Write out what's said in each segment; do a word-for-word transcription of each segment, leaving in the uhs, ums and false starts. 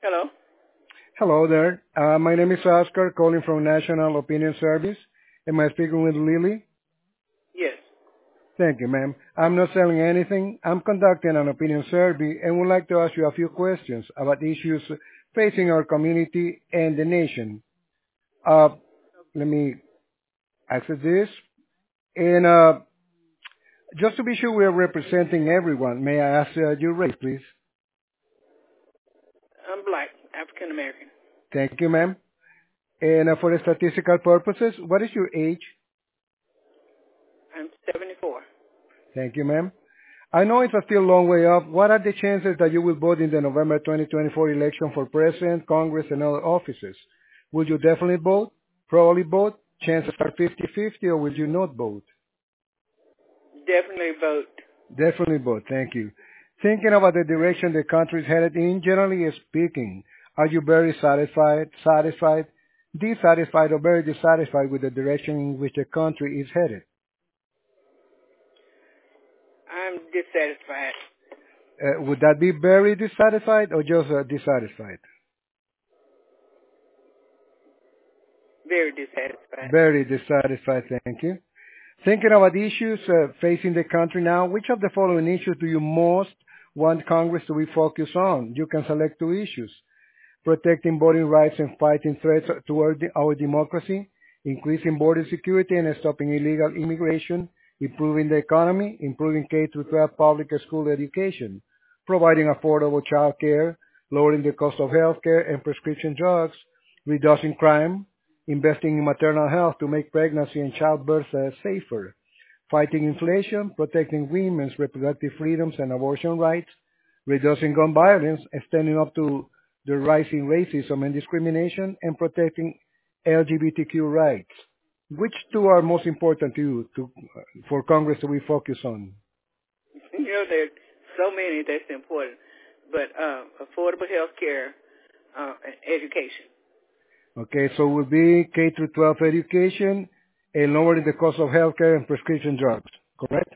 Hello? Hello there. Uh, my name is Oscar, calling from National Opinion Service. Am I speaking with Lily? Yes. Thank you, ma'am. I'm not selling anything. I'm conducting an opinion survey and would like to ask you a few questions about issues facing our community and the nation. Uh, let me access this. And uh, just to be sure we're representing everyone, may I ask uh, your race, please? I'm black, African American. Thank you, ma'am. And uh, for statistical purposes, what is your age? I'm seventy-four. Thank you, ma'am. I know it's a still long way off. What are the chances that you will vote in the November twenty twenty-four election for president, Congress, and other offices? Will you definitely vote? Probably vote? Chances are fifty-fifty, or will you not vote? Definitely vote. Definitely vote. Thank you. Thinking about the direction the country is headed in, generally speaking, are you very satisfied, satisfied, dissatisfied, or very dissatisfied with the direction in which the country is headed? I'm dissatisfied. Uh, would that be very dissatisfied or just uh, dissatisfied? Very dissatisfied. Very dissatisfied, thank you. Thinking about issues uh, facing the country now, which of the following issues do you most want Congress to be focused on? You can select two issues. Protecting voting rights and fighting threats toward the- our democracy, increasing border security and stopping illegal immigration, improving the economy, improving K through twelve public school education, providing affordable child care, lowering the cost of health care and prescription drugs, reducing crime, investing in maternal health to make pregnancy and childbirth uh, safer, fighting inflation, protecting women's reproductive freedoms and abortion rights, reducing gun violence, and standing up to the rising racism and discrimination, and protecting L G B T Q rights. Which two are most important to you to, for Congress to be focused on? You know, there's so many that's important. But uh, affordable health care uh, and education. Okay, so it will be K through twelve education and lowering the cost of healthcare and prescription drugs, correct?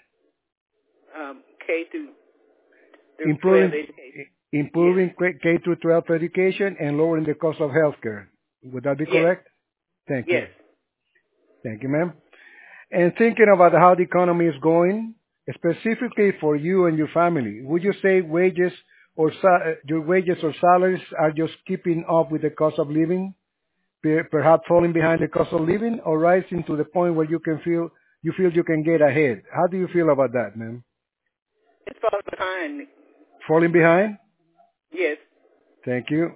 Um, K through, through twelve Improving education. Yes. improving K through twelve education and lowering the cost of healthcare. Would that be Yes. correct? Thank you. Yes. Thank you, ma'am. And thinking about how the economy is going, specifically for you and your family, would you say wages or sa- your wages or salaries are just keeping up with the cost of living, per- perhaps falling behind the cost of living, or rising to the point where you can feel you feel you can get ahead? How do you feel about that, ma'am? It's falling behind. Falling behind? Yes. Thank you.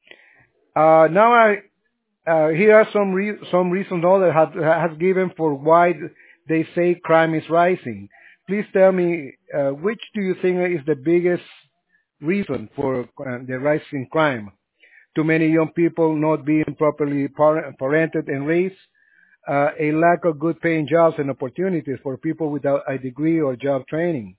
Uh, now I uh, here are some re- some reasons now that have, has given for why they say crime is rising. Please tell me uh, which do you think is the biggest reason for uh, the rise in crime? Too many young people not being properly par- parented and raised, uh, a lack of good paying jobs and opportunities for people without a degree or job training,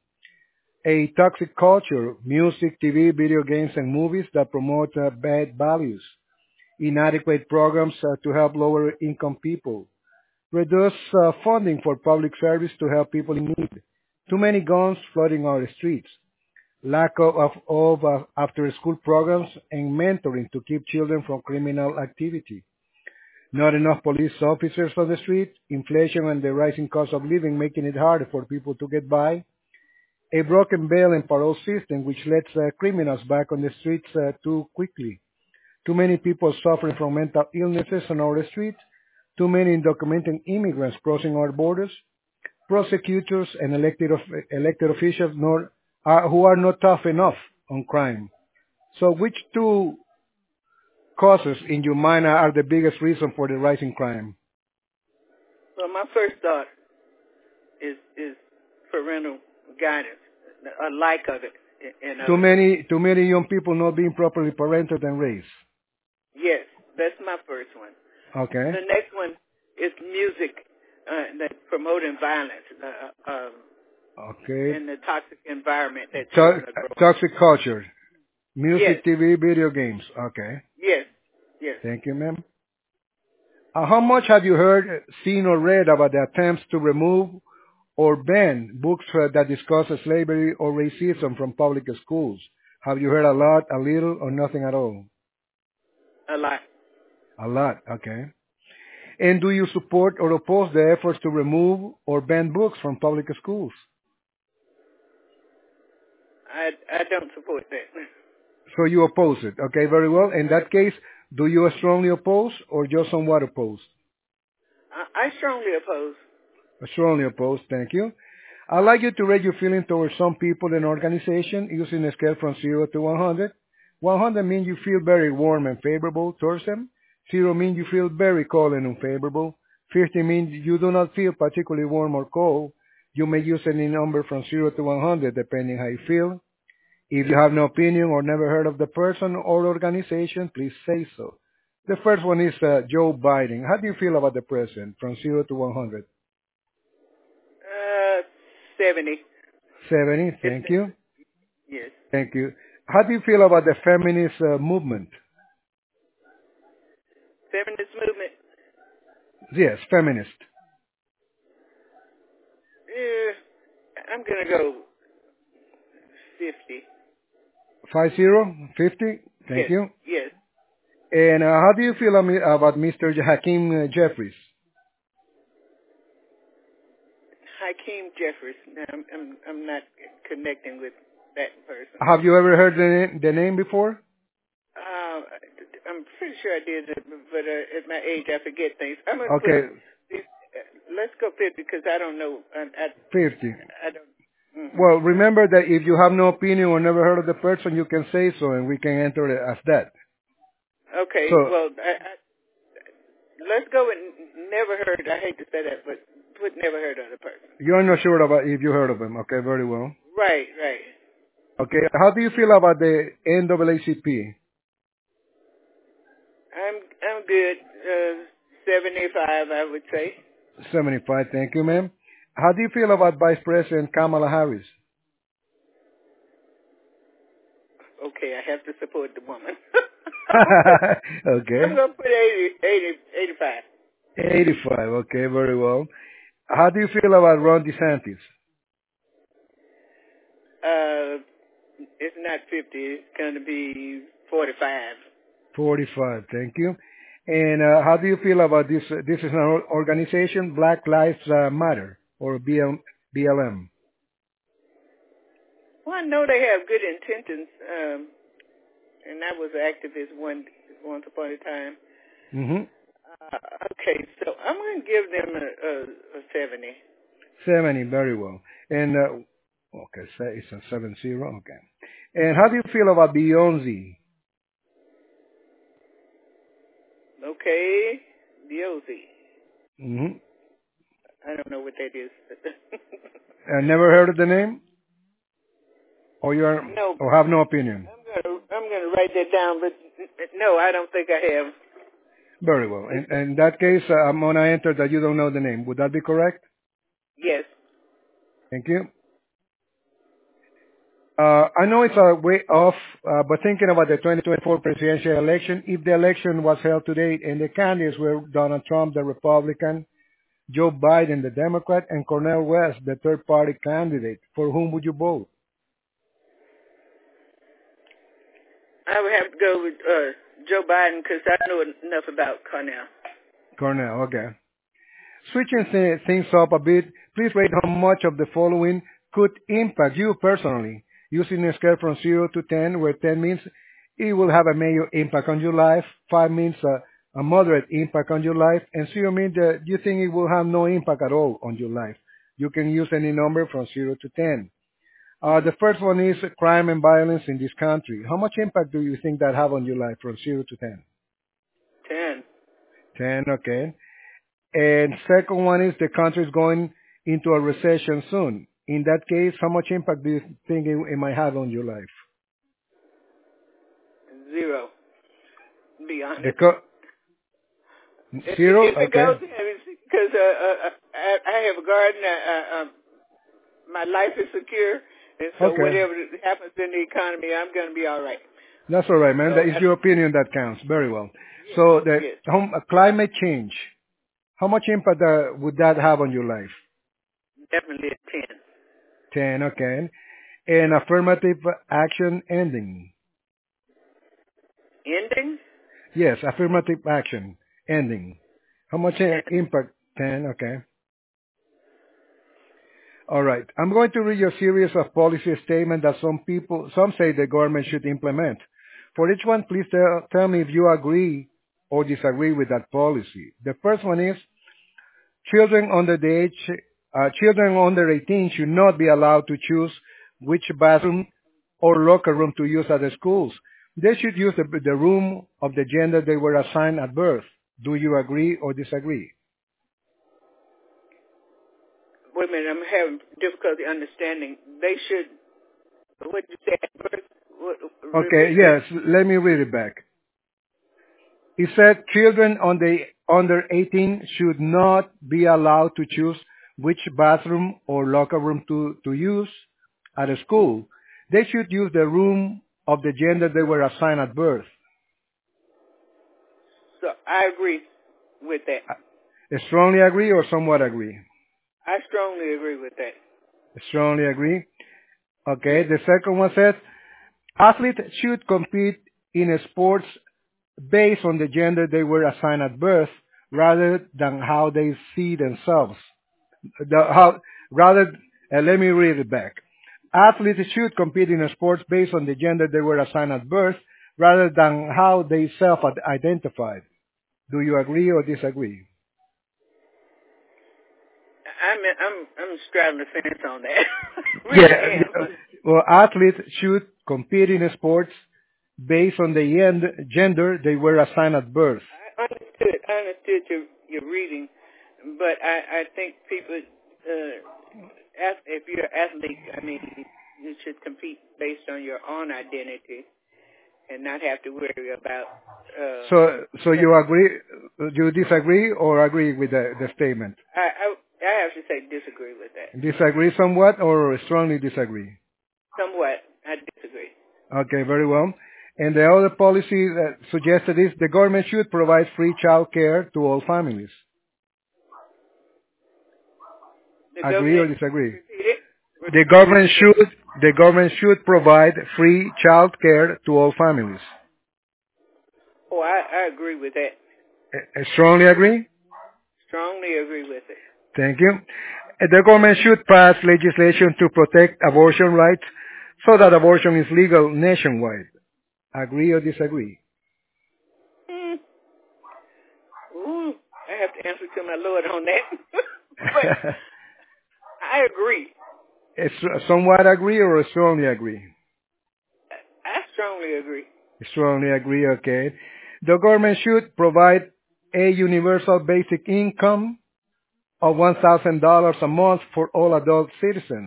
a toxic culture, music, T V, video games, and movies that promote uh, bad values, inadequate programs uh, to help lower income people, reduce uh, funding for public service to help people in need, too many guns flooding our streets, lack of, of, of uh, after-school programs and mentoring to keep children from criminal activity, not enough police officers on the street, inflation and the rising cost of living making it harder for people to get by, a broken bail and parole system which lets uh, criminals back on the streets uh, too quickly, too many people suffering from mental illnesses on our streets, too many undocumented immigrants crossing our borders, prosecutors and elected, of, elected officials nor, are, who are not tough enough on crime. So which two causes in your mind are the biggest reason for the rising crime? Well, my first thought is is parental guidance, a lack of it in Too others. many, too many young people not being properly parented and raised. Yes, that's my first one. Okay. The next one is music uh, that's promoting violence uh, uh, Okay. in the toxic environment that To- children are growing. toxic culture. Yes, Music, T V, video games. Okay. yes, yes. Thank you, ma'am. Uh, how much have you heard, seen, or read about the attempts to remove or ban books uh, that discuss slavery or racism from public schools? Have you heard a lot, a little, or nothing at all? A lot. A lot, okay. And do you support or oppose the efforts to remove or ban books from public schools? I, I don't support that. So you oppose it. Okay, very well. In that case, do you strongly oppose or just somewhat oppose? I, I strongly oppose. Strongly oppose, thank you. I'd like you to rate your feeling towards some people and organization using a scale from zero to one hundred. one hundred means you feel very warm and favorable towards them. zero means you feel very cold and unfavorable. fifty means you do not feel particularly warm or cold. You may use any number from zero to one hundred depending how you feel. If you have no opinion or never heard of the person or organization, please say so. The first one is uh, Joe Biden. How do you feel about the president from zero to one hundred? Uh, seventy. seventy, thank you. Yes. Thank you. How do you feel about the feminist uh, movement? Feminist movement. Yes, feminist. Yeah, I'm gonna go fifty. Five zero, fifty. Thank Yes. you. Yes. And uh, how do you feel ami- about Mister Hakeem uh, Jeffries? Hakeem Jeffries. No, I'm, I'm I'm not connecting with that person. Have you ever heard the, na- the name before? Uh, I'm pretty sure I did, but uh, at my age I forget things. I'm gonna Okay, put. Let's go fifty because I don't know. I I, fifty. I don't. Mm-hmm. Well, remember that if you have no opinion or never heard of the person, you can say so, and we can enter it as that. Okay. So, Well, I, I, let's go with never heard. I hate to say that, but put never heard of the person. you're not sure about if you heard of him. Okay, very well. Right. Right. Okay, how do you feel about the N double A C P? I'm I'm good. Uh, seventy-five, I would say. seventy-five, thank you, ma'am. How do you feel about Vice President Kamala Harris? Okay, I have to support the woman. Okay. I'm gonna put eighty, eighty, eighty-five. eighty-five, okay, very well. How do you feel about Ron DeSantis? Uh, it's not fifty. It's gonna be forty-five. forty-five, thank you. And uh, how do you feel about this? Uh, this is an or- organization, Black Lives uh, Matter, or B L- B L M. Well, I know they have good intentions, um, and I was an activist one once upon a time. Mm-hmm. Uh, okay, so I'm going to give them a, a, a seventy. seventy, very well. And, uh, okay, so it's a seven zero, okay. And how do you feel about Beyonce? Okay, D O Z. Mm-hmm. I don't know what that is. Uh, never heard of the name? Or you are, No, or have no opinion? I'm going to I'm going to write that down, but no, I don't think I have. Very well. In, in that case, uh, I'm going to enter that you don't know the name. Would that be correct? Yes. Thank you. Uh, I know it's a way off, uh, but thinking about the twenty twenty-four presidential election, if the election was held today and the candidates were Donald Trump, the Republican, Joe Biden, the Democrat, and Cornel West, the third party candidate, for whom would you vote? I would have to go with uh, Joe Biden because I know enough about Cornell. Cornel, okay. Switching th- things up a bit, please rate how much of the following could impact you personally, using a scale from zero to ten, where ten means it will have a major impact on your life, five means a, a moderate impact on your life, and zero means that you think it will have no impact at all on your life. You can use any number from zero to ten. Uh, the first one is crime and violence in this country. How much impact do you think that have on your life from zero to ten? Ten. ten, okay. And second one is the country is going into a recession soon. In that case, how much impact do you think it, it might have on your life? Zero. To be The honest. co- Zero? If it Okay. goes, because uh, uh, I, I have a garden. Uh, uh, my life is secure, and so Okay. whatever happens in the economy, I'm going to be all right. That's all right, man. So That is I, your opinion that counts. Very well. So the yes, home, uh, climate change, how much impact uh, would that have on your life? definitely a ten. ten, okay. And affirmative action ending. Ending? Yes, affirmative action. Ending. How much uh, impact? ten, okay. All right. I'm going to read you a series of policy statements that some people, some say the government should implement. For each one, please tell, tell me if you agree or disagree with that policy. The first one is children under the age, uh, children under eighteen should not be allowed to choose which bathroom or locker room to use at the schools. They should use the, the room of the gender they were assigned at birth. Do you agree or disagree? Wait a minute, I'm having difficulty understanding. They should, what did you say at birth? What, Okay, yes, let me read it back. He said children on the, under eighteen should not be allowed to choose which bathroom or locker room to, to use at a school. They should use the room of the gender they were assigned at birth. So I agree with that. I strongly agree or somewhat agree? I strongly agree with that. Strongly agree. Okay, the second one says athletes should compete in sports based on the gender they were assigned at birth rather than how they see themselves. The, how, rather, uh, let me read it back. Athletes should compete in sports based on the gender they were assigned at birth rather than how they self-identified. Do you agree or disagree? I'm I'm I'm straddling the fence on that. really Yeah. am. Well, athletes should compete in sports based on the end, gender they were assigned at birth. I understood. I understood your your reading, but I I think people, uh, if you're an athlete, I mean, you should compete based on your own identity and not have to worry about. Uh, So, so you agree? You disagree or agree with the, the statement? I, I I have to say disagree with that. Disagree somewhat or strongly disagree? Somewhat, I disagree. Okay, very well. And the other policy that suggested is the government should provide free child care to all families. The Agree or government, disagree? repeat it. The government should the government should provide free child care to all families. Oh, I, I agree with that. Uh, Strongly agree? Strongly agree with it. Thank you. Uh, The government should pass legislation to protect abortion rights so that abortion is legal nationwide. Agree or disagree? Hmm. Ooh, I have to answer to my Lord on that. But I agree. It's somewhat agree or strongly agree? I strongly agree. Strongly agree, okay. The government should provide a universal basic income of one thousand dollars a month for all adult citizens.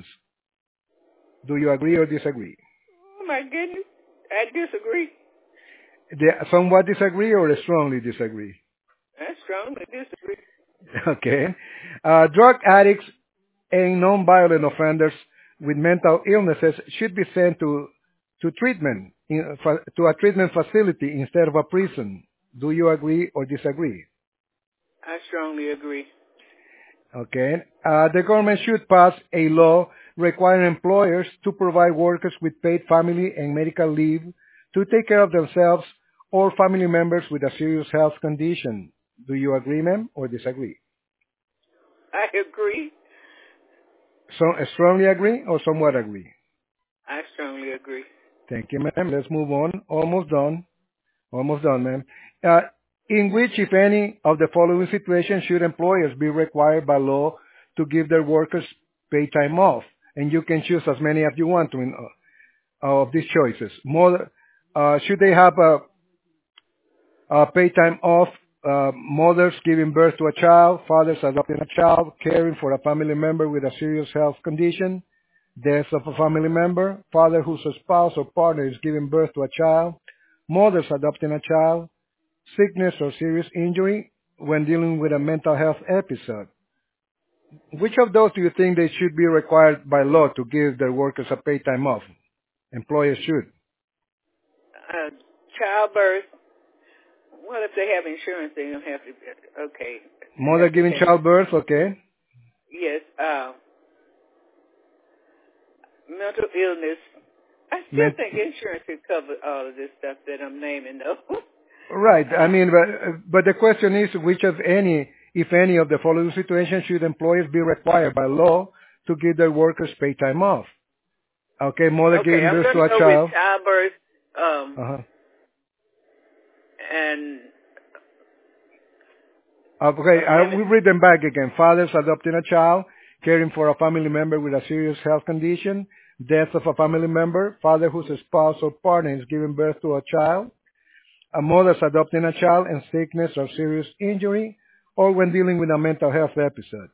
Do you agree or disagree? Oh my goodness, I disagree. They somewhat disagree or strongly disagree? I strongly disagree. Okay. Uh, drug addicts and non-violent offenders with mental illnesses should be sent to to treatment in, fa- to a treatment facility instead of a prison. Do you agree or disagree? I strongly agree. Okay. Uh, the government should pass a law requiring employers to provide workers with paid family and medical leave to take care of themselves or family members with a serious health condition. Do you agree, ma'am, or disagree? I agree. So, strongly agree or somewhat agree? I strongly agree. Thank you, ma'am. Let's move on. Almost done. Almost done, ma'am. Uh, in which, if any, of the following situations should employers be required by law to give their workers paid time off? And you can choose as many as you want to in, uh, of these choices. More, uh, should they have a, a paid time off? Uh, mothers giving birth to a child, fathers adopting a child, caring for a family member with a serious health condition, death of a family member, father whose spouse or partner is giving birth to a child, mothers adopting a child, sickness or serious injury when dealing with a mental health episode. Which of those do you think they should be required by law to give their workers a paid time off? Employers should. Uh, childbirth. Well, if they have insurance, they don't have to. Okay. Mother giving childbirth, okay. Yes. Uh, mental illness. I still Men- think insurance could cover all of this stuff that I'm naming, though. Right. I Uh, mean, but, but the question is which of any, if any of the following situations should employers be required by law to give their workers paid time off? Okay, mother okay, giving I'm birth going to to a go with child. childbirth, um, Uh-huh. and Okay, uh, I let me. will read them back again. Fathers adopting a child, caring for a family member with a serious health condition, death of a family member, father whose spouse or partner is giving birth to a child, a mother's adopting a child and sickness or serious injury, or when dealing with a mental health episode.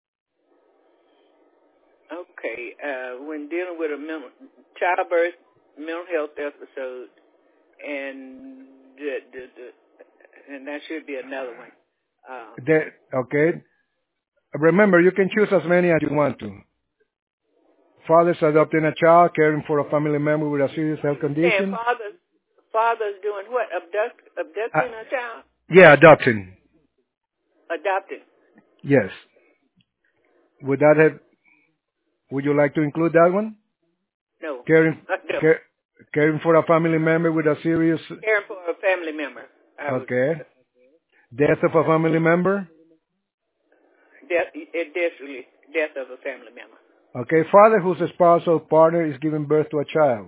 Okay, uh, when dealing with a mental, childbirth, mental health episode, and the, the, the, and that should be another one. Um, The, okay, remember you can choose as many as you want to. Fathers adopting a child, caring for a family member with a serious health you saying condition. fathers, fathers doing what? Abduct, Uh, abducting a child, yeah, adopting. adopting. Yes. Would that have, would you like to include that one? No, Caring, no. care, caring for a family member with a serious, Caring for a family member. I would okay. Death of a family member. death, it definitely death of a family member. Okay. Father whose spouse or partner is giving birth to a child.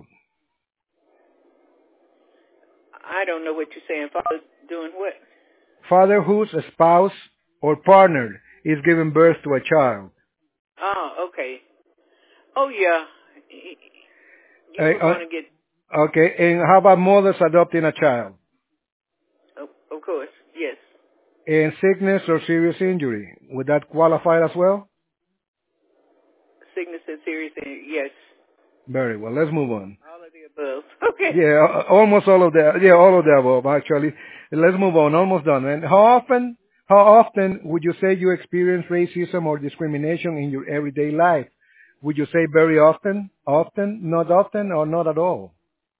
I don't know what you're saying. Fathers doing what? Father whose spouse or partner is giving birth to a child. Oh, okay. Oh yeah, you Uh, were uh, going to get. okay. And how about mothers adopting a child? Of, of course, yes. And sickness or serious injury. Would that qualify as well? Sickness and serious, and yes. Very well. Let's move on. All of the above. Okay. Yeah, a- almost all of the, yeah, all of the above, actually. Let's move on. Almost done. And how often, how often would you say you experience racism or discrimination in your everyday life? Would you say very often, often, not often, or not at all?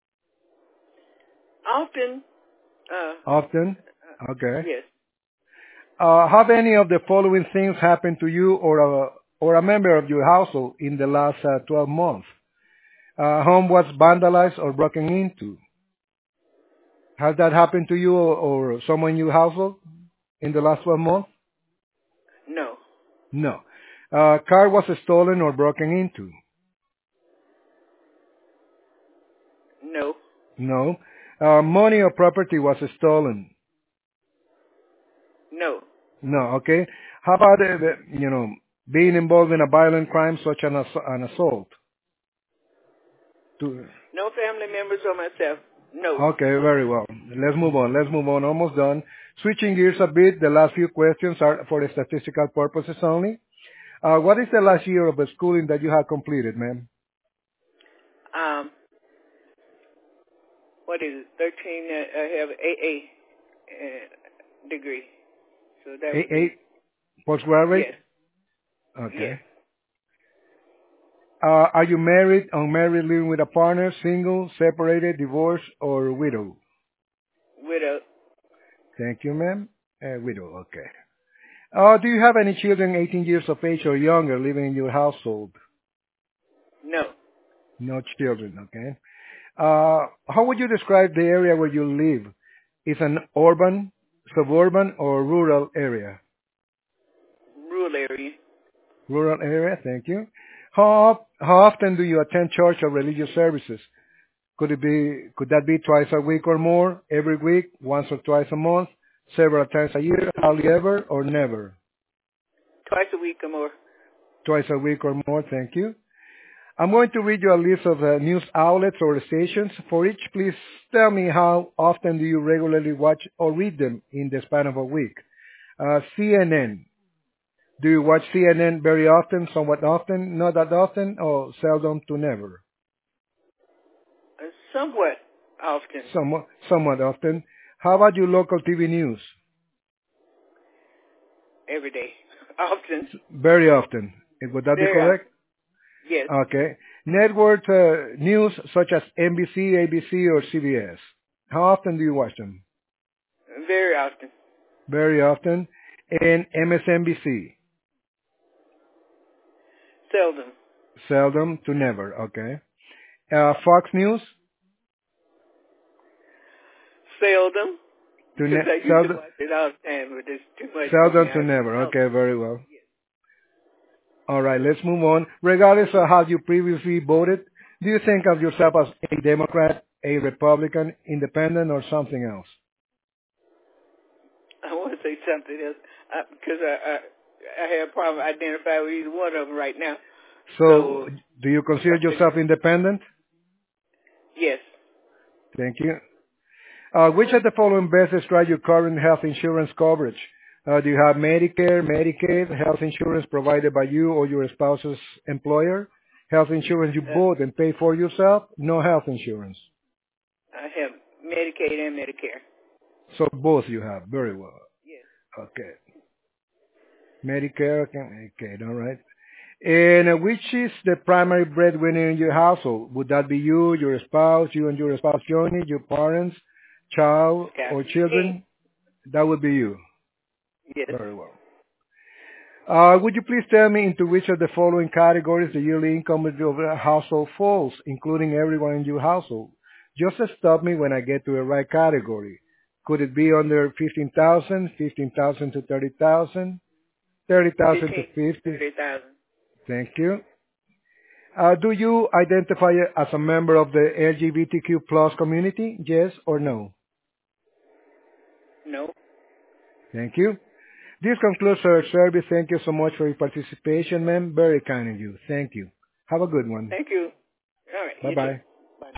Often, uh, Often? uh, Okay. yes. Uh, have any of the following things happened to you or a, or a member of your household in the last uh, twelve months? Uh, home was vandalized or broken into. Has that happened to you or, or someone in your household in the last twelve months? No. No. Uh, car was stolen or broken into? No. No. Uh, money or property was stolen? No. No. Okay. How about, uh, the, you know, being involved in a violent crime such as an, ass- an assault? To, No family members or myself. No. okay, very well. Let's move on. Let's move on. Almost done. Switching gears a bit, the last few questions are for statistical purposes only. Uh, what is the last year of the schooling that you have completed, ma'am? Um, what is it? thirteen, uh, I have A A uh, degree. So that would A- be, eight postgraduate? yes. Yes. Okay. Uh, are you married, unmarried, living with a partner, single, separated, divorced, or widow? Widow. Thank you, ma'am. Uh, widow, okay. Uh, do you have any children eighteen years of age or younger living in your household? No. No children, okay. Uh, how would you describe the area where you live? Is an urban, suburban, or rural area? Rural area. Rural area, thank you. How, how often do you attend church or religious services? Could it be, could that be twice a week or more, every week, once or twice a month, several times a year, hardly ever, or never? Twice a week or more. Twice a week or more, thank you. I'm going to read you a list of uh, news outlets or stations. For each, please tell me how often do you regularly watch or read them in the span of a week. Uh, C N N. Do you watch C N N very often, somewhat often, not that often, or seldom to never? Uh, somewhat often. Somewhat, somewhat often. How about your local T V news? Every day. Often. Very often. Would that be Very often. correct? Yes. Okay. Network uh, news such as N B C, A B C, or C B S. How often do you watch them? Very often. Very often. And M S N B C. Seldom. Seldom to never. Okay. Uh, Fox News. Seldom. To ne- I used seldom, to watch it all the time, but there's too much. Seldom to never. Okay, very well. All right, let's move on. Regardless of how you previously voted, do you think of yourself as a Democrat, a Republican, independent, or something else? I want to say something else because I, I I have a problem identifying with either one of them right now. So, so do you consider yourself independent? Yes. Thank you. Uh, which of the following best describe your current health insurance coverage? Uh, do you have Medicare, Medicaid, health insurance provided by you or your spouse's employer? Health insurance you uh, bought and pay for yourself? No health insurance. I have Medicaid and Medicare. So both you have. Very well. Yes. Okay. Medicare, okay, Medicaid, all right. And uh, which is the primary breadwinner in your household? Would that be you, your spouse, you and your spouse joining, your parents, child, yeah. or children? That would be you. Yes. Very well. Uh, would you please tell me into which of the following categories the yearly income of your household falls, including everyone in your household? Just stop me when I get to the right category. Could it be under fifteen thousand, fifteen thousand to thirty thousand, thirty thousand to fifty? thirty thousand. Thank you. Uh, do you identify as a member of the L G B T Q plus community? Yes or no? No. Thank you. This concludes our service. Thank you so much for your participation, ma'am. Very kind of you. Thank you. Have a good one. Thank you. All right. Bye-bye.